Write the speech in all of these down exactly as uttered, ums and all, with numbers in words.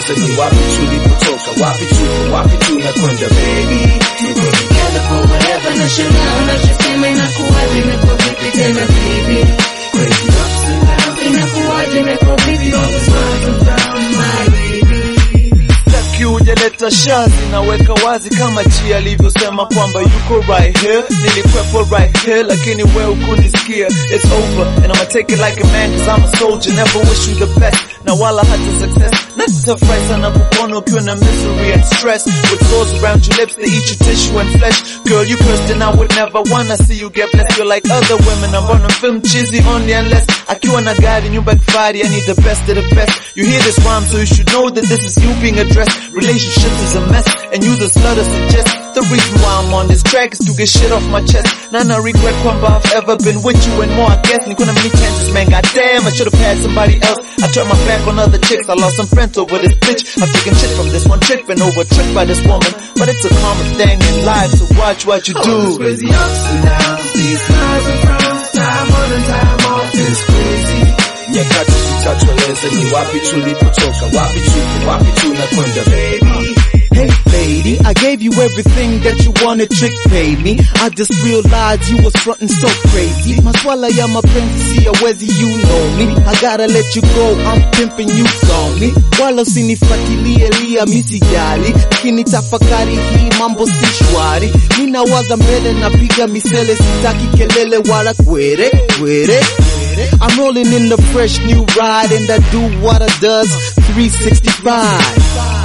tueleze ni wapi tulipotoka, wapi tuko, wapi tunakwenda baby. Tuko together forever na shangaa unachosema inakuwaje imekuwa vipi tena baby. Crazy ups and downs inakuwaje imekuwa vipi all the smiles and frowns my baby. Taki ujeleta shazi naweka wazi kama G alivyosema kwamba yuko right here. Nilikwepo right here lakini wewe hukunisikia. It's over and I'ma take it like a man cause I'm a soldier. Never wish you the best na wala hata success. Natafurahi sana kukuona ukiwa na misery and stress. With sores around your lips they eat your tissue and flesh. Girl you cursed and I would never wanna see you get blessed. You're like other women I'm on a film cheesy only unless akiwa na gari nyumba kifari. I need the best of the best. You hear this rhyme so you should know that this is you being addressed. Relationships is a mess and you the slut to suggest. The reason why I'm on this track is to get shit off my chest. Now I regret kwamba I've ever been with you and more I guess. Nikuna many chances man, goddamn I should've had somebody else. I turned my back on other chicks, I lost some friends over this bitch. I've taken shit from this one chick, been over tricked by this woman. But it's a common thing in life, so watch what you do. All these crazy ups and downs, these smiles and frowns, time on and time off is crazy. Nyakati zitatueleza ni wapi tulipotoka, wapi tuko, wapi tunakwenda baby. Hey lady, I gave you everything that you wanted, trick paid me. I just realized you was frontin' so crazy. Maswala ya mapenzi siyawezi, you know me. I gotta let you go, I'm pimping you on me. Wala usinifuatilie lia misijali, kini tafakari hii mambo si shwari. Ninawaza mbele napiga misele, sitaki kelele wala kwere kwere. I'm rolling in the fresh new ride and I do what I does three sixty-five.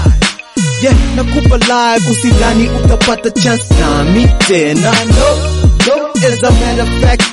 Yeah, nakupa live usidhani utapata chance nami tena. No, no, as a matter of fact,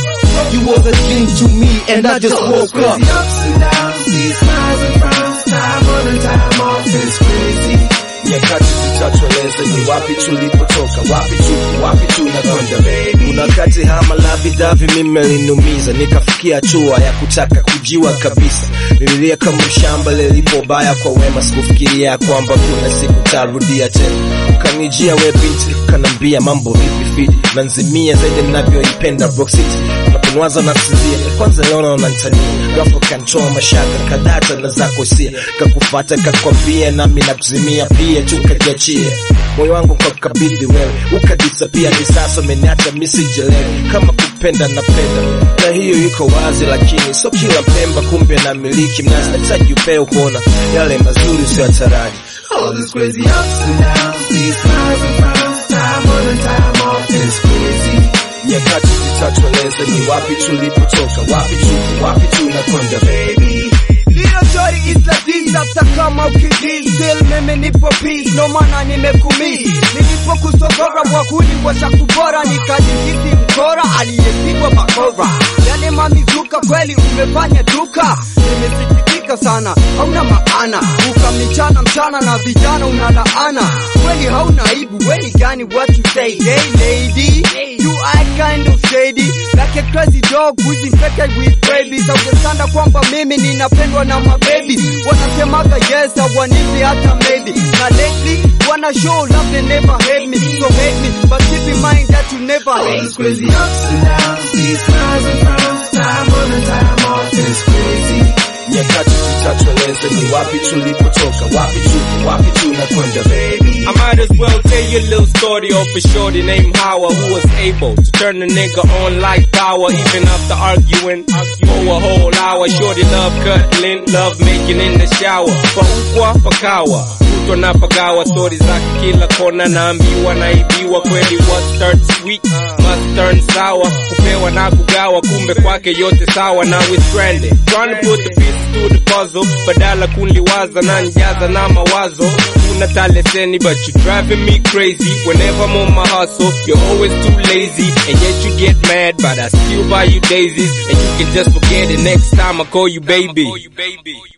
you was a dream to me and I just woke up. Crazy ups and downs, these smiles and frowns, time on and time off is crazy. Nyakati zitatueleza ni wapi tulipotoka, wapi tuko, wapi tunakwenda baby. Unakati hama lavidavi mimi liniumiza, nikafikia hatua ya kutaka kujiwa kabisa. Nililia kama shamba lilipo baya kwa wema, sikufikiria kwamba kuna siku tarudia tena. Ukanijia we binti, kanambia mambo vipi fiti, nanzimia zaidi ninavyoipenda Rock City. Unaponwaza nafsizia, kwanza leo unanitania. Ghafla kanitoa mashaka, kadata na zako hisia. Kakufata kakwambia nami nakuzimia pia tukajiachia. Moyo wangu kwa kabidhi wewe, ukadisapia ni sasa umeniacha misijelewi. Kama kupenda napenda, na hiyo yuko wazi lakini so kila pemba kumbe na miliki. Mnasitaji upeo kuona yale mazuri usiyotaraji. All these crazy ups and downs, these smiles and frowns, time on and time off is crazy. Nyakati zitatueleza ni wapi tulipotoka, wapi tuko, wapi tunakwenda baby. Little shorty is like this, hata kama ukidil still mimi nipo peace, no maana nimekumiss. Nilipo kusogora wakuli washa kubora, nikajihisi mkora aliyepigwa bakora. Yale mamizuka kweli umefanya duka, nimesikitika sana, hauna maana. Ukamichana mchana na vijana unalaana, kweli hauna aibu, weni gani what you say. Hey lady, you act kind of shady, like a crazy dog who's infected with rabies. Haujasanda kwamba mimi ninapendwa na mababy. Wanasemaga yes, hawanipi hata maybe. Na lately, wanna show love they never hate me. So hate me, but keep in mind that you never hate me. All these crazy ups and downs, these smiles and frowns, time on and time off is crazy. Nyakati zitatueleza ni wapi tulipotoka, wapi tuko, wapi tunakwenda baby. I might as well tell you a little story of a shorty named Howard who was able to turn a nigga on like power even after arguing for a whole hour. Shorty love cuddling, love making in the shower. Paukwa pakawa, kuto na pagawa, stories zake kila kona naambiwa naibiwa. Kweli what starts sweet must turn sour. Kupewa na kugawa, kumbe kwake yote sawa. Now we're stranded, trying to put the pieces to the puzzle. Badala kunliwaza na njaza na mawazo. Unata leseni but you driving me crazy. Whenever I'm on my hustle, you're always too lazy. And yet you get mad, but I still buy you daisies. And you can just forget it next time I call you baby.